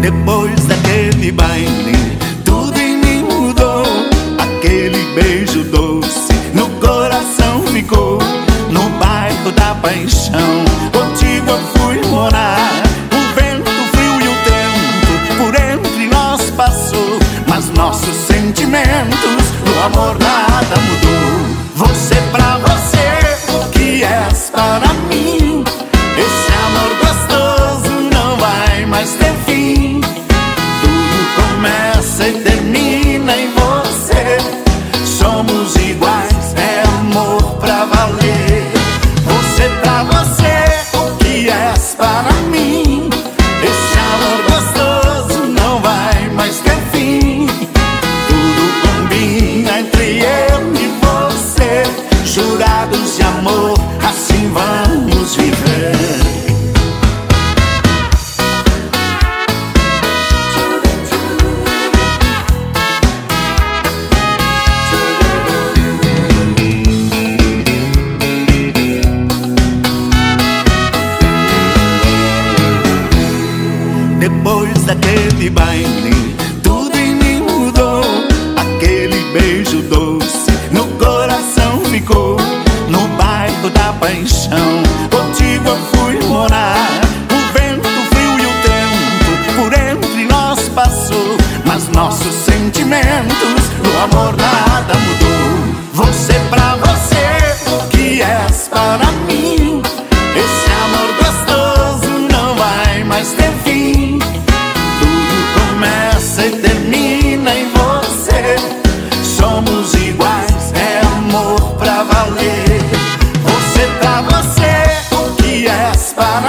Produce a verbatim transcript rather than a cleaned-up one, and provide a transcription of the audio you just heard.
Depois daquele baile, tudo em mim mudou. Aquele beijo doce no coração ficou. No bairro da paixão, contigo eu fui morar. O vento frio e o tempo por entre nós passou, mas nossos sentimentos no amor nada mudou. Você pra você, o que és para mim? Esse amor gostoso não vai mais ter fim. Tudo começa e termina em você. Somos iguais, é amor pra valer. Você pra você, o que és para mim? Esse amor gostoso não vai mais ter fim. Tudo combina entre eu e você. Jurados de amor, assim vamos viver. Depois daquele baile, tudo em mim mudou. Aquele beijo doce no coração ficou. No bairro da paixão, contigo eu fui morar. O vento frio e o tempo por entre nós passou, mas nossos sentimentos no amor nada mudou. Você pra você, o que és para mim? Esse amor gostoso não vai mais ter fim. Tudo começa e termina em você. Somos iguais, é amor pra valer. Você pra você, o que és para